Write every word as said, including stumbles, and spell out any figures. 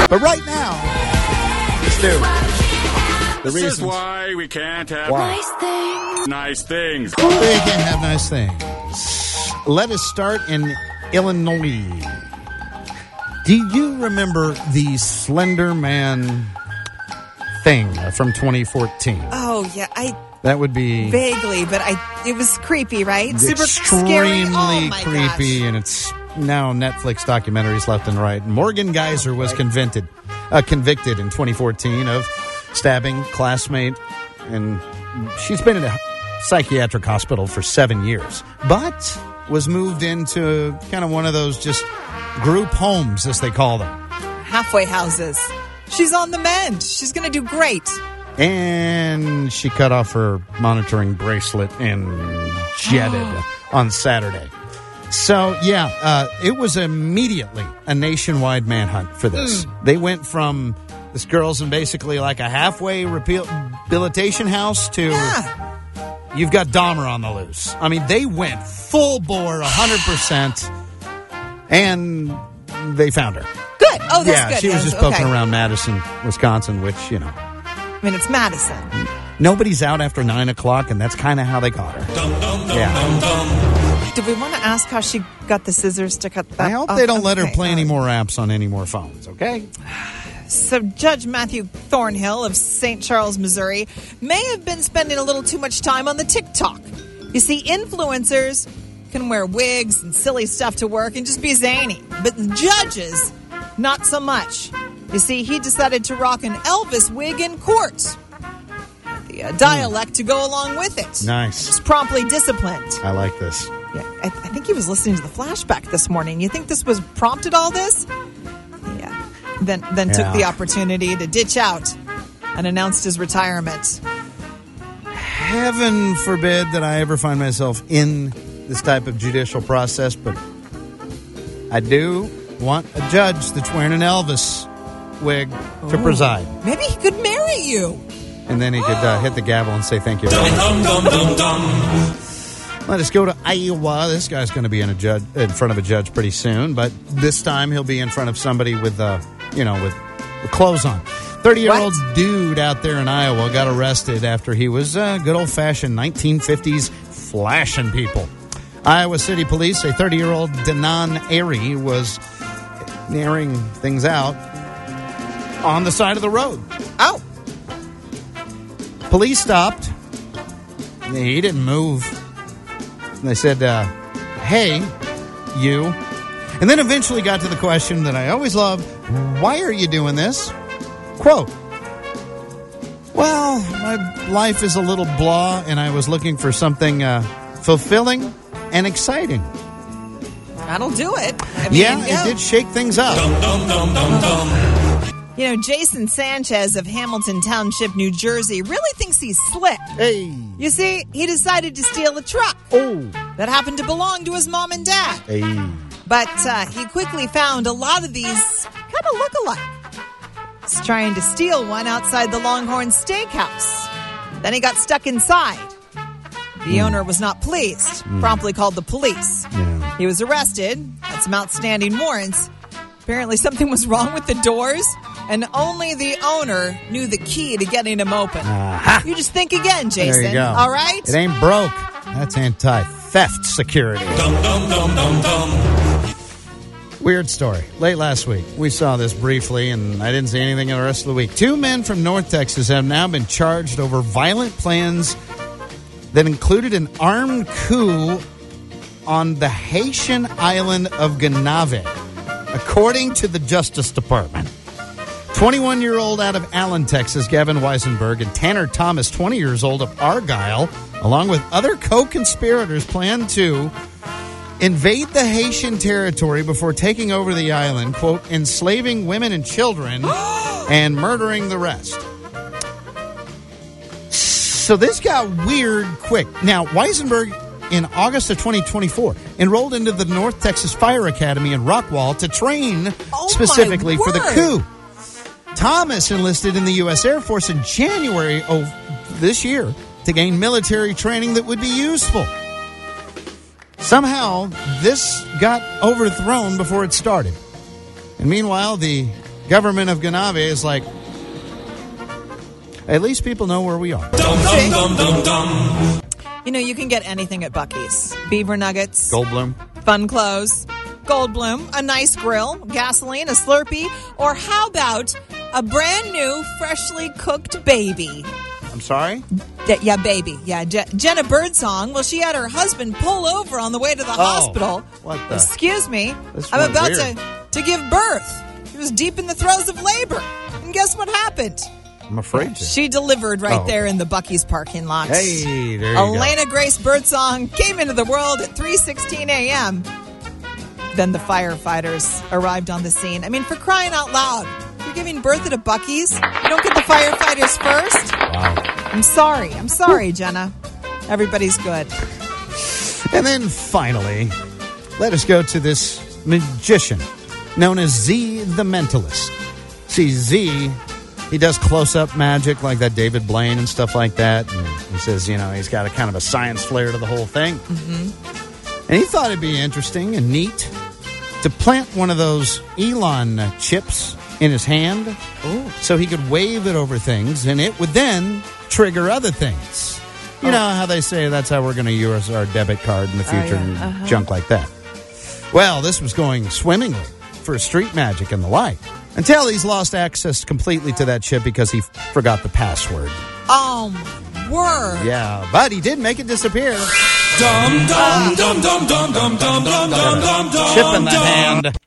But right now, let's do the This reasons is why we can't have why. Nice things. nice things. We can't have nice things. Let us start in Illinois. Do you remember the Slender Man thing from twenty fourteen? Oh, yeah, I That would be vaguely, but I it was creepy, right? Super extremely scary. Oh, my creepy, gosh. and it's now Netflix documentaries left and right. Morgan Geyser was convicted, uh, convicted in twenty fourteen of stabbing classmate, and she's been in a psychiatric hospital for seven years, but was moved into kind of one of those just group homes, as they call them. Halfway houses. She's on the mend. She's going to do great. And she cut off her monitoring bracelet and jetted on Saturday. So, yeah, uh, it was immediately a nationwide manhunt for this. Mm. They went from this girl's in basically like a halfway rehabilitation house to Yeah. you've got Dahmer on the loose. I mean, they went full bore, one hundred percent, and they found her. Good. Oh, that's yeah, good. she was Yes, just poking okay. around Madison, Wisconsin, which, you know. I mean, it's Madison. Nobody's out after nine o'clock, and that's kind of how they got her. Yeah. Do we want to ask how she got the scissors to cut that I hope off? they don't let her Okay, play all any right. more apps on any more phones, okay? So Judge Matthew Thornhill of Saint Charles, Missouri, may have been spending a little too much time on the TikTok. You see, influencers can wear wigs and silly stuff to work and just be zany. But judges, not so much. You see, he decided to rock an Elvis wig in court. The uh, dialect to go along with it. Nice. Was promptly disciplined. I like this. Yeah, I, I think he was listening to the flashback this morning. You think this was prompted all this? Yeah. Then then Yeah. took the opportunity to ditch out and announced his retirement. Heaven forbid that I ever find myself in this type of judicial process, but I do want a judge that's wearing an Elvis wig to Ooh. preside. Maybe he could marry you. And then he could uh, hit the gavel and say thank you very much. Let us go to Iowa. This guy's going to be in a judge in front of a judge pretty soon, but this time he'll be in front of somebody with, uh, you know, with, with clothes on. thirty-year-old What? dude out there in Iowa got arrested after he was uh, good old-fashioned nineteen fifties flashing people. Iowa City Police say thirty-year-old Danon Airy was airing things out on the side of the road. Oh. Police stopped. He didn't move. And they said, uh, hey, you. And then eventually got to the question that I always love, why are you doing this? Quote, well, my life is a little blah, and I was looking for something uh, fulfilling and exciting. That'll do it. I mean, Yeah, it did shake things up. You know, Jason Sanchez of Hamilton Township, New Jersey, really thinks he's slick. Hey. You see, he decided to steal a truck Oh. that happened to belong to his mom and dad. Hey. But uh, he quickly found a lot of these kind of look alike. He's trying to steal one outside the Longhorn Steakhouse. Then he got stuck inside. The owner was not pleased, promptly called the police. Yeah. He was arrested, had some outstanding warrants. Apparently something was wrong with the doors, and only the owner knew the key to getting them open. Aha. You just think again, Jason. There you go. All right? It ain't broke. That's anti-theft security. Weird story. Late last week, we saw this briefly, and I didn't see anything in the rest of the week. Two men from North Texas have now been charged over violent plans that included an armed coup on the Haitian island of Gonave, according to the Justice Department. twenty-one-year-old out of Allen, Texas, Gavin Weisenberg, and Tanner Thomas, twenty years old of Argyle, along with other co-conspirators, planned to invade the Haitian territory before taking over the island, quote, enslaving women and children and murdering the rest. So this got weird quick. Now, Weisenberg, in August of twenty twenty-four, enrolled into the North Texas Fire Academy in Rockwall to train Oh, specifically my for the word. coup. Thomas enlisted in the U S Air Force in January of this year to gain military training that would be useful. Somehow, this got overthrown before it started. And meanwhile, the government of Ganave is like, at least people know where we are. You know, you can get anything at Buc-ee's. Beaver nuggets, Goldblum. fun clothes, Goldblum, a nice grill, gasoline, a Slurpee, or how about a brand new, freshly cooked baby? I'm sorry? D- yeah, baby. Yeah, Je- Jenna Birdsong. Well, she had her husband pull over on the way to the Oh, hospital. what the- Excuse me. This I'm went about weird. to, to give birth. She was deep in the throes of labor. And guess what happened? I'm afraid to. She delivered right Oh, there okay. in the Buc-ee's parking lot. Hey, there you Elena Grace Birdsong came into the world at three sixteen a.m. Then the firefighters arrived on the scene. I mean, for crying out loud, you're giving birth at a Buc-ee's? You don't get the firefighters first? go. Wow. I'm sorry. I'm sorry, Jenna. Everybody's good. And then finally, let us go to this magician known as Z the Mentalist. See, Z, he does close-up magic like that David Blaine and stuff like that. And he says, you know, he's got a kind of a science flair to the whole thing. Mm-hmm. And he thought it'd be interesting and neat to plant one of those Elon chips in his hand. Ooh. So he could wave it over things, and it would then trigger other things. You Oh. know how they say that's how we're going to use our debit card in the future yeah. and Uh-huh. junk like that. Well, this was going swimmingly for street magic and the like, until he's lost access completely to that chip because he f- forgot the password. Oh, my word. Yeah, but he did make it disappear. Dum dum dum dum dum dum dum dum dum dum Chip in the hand.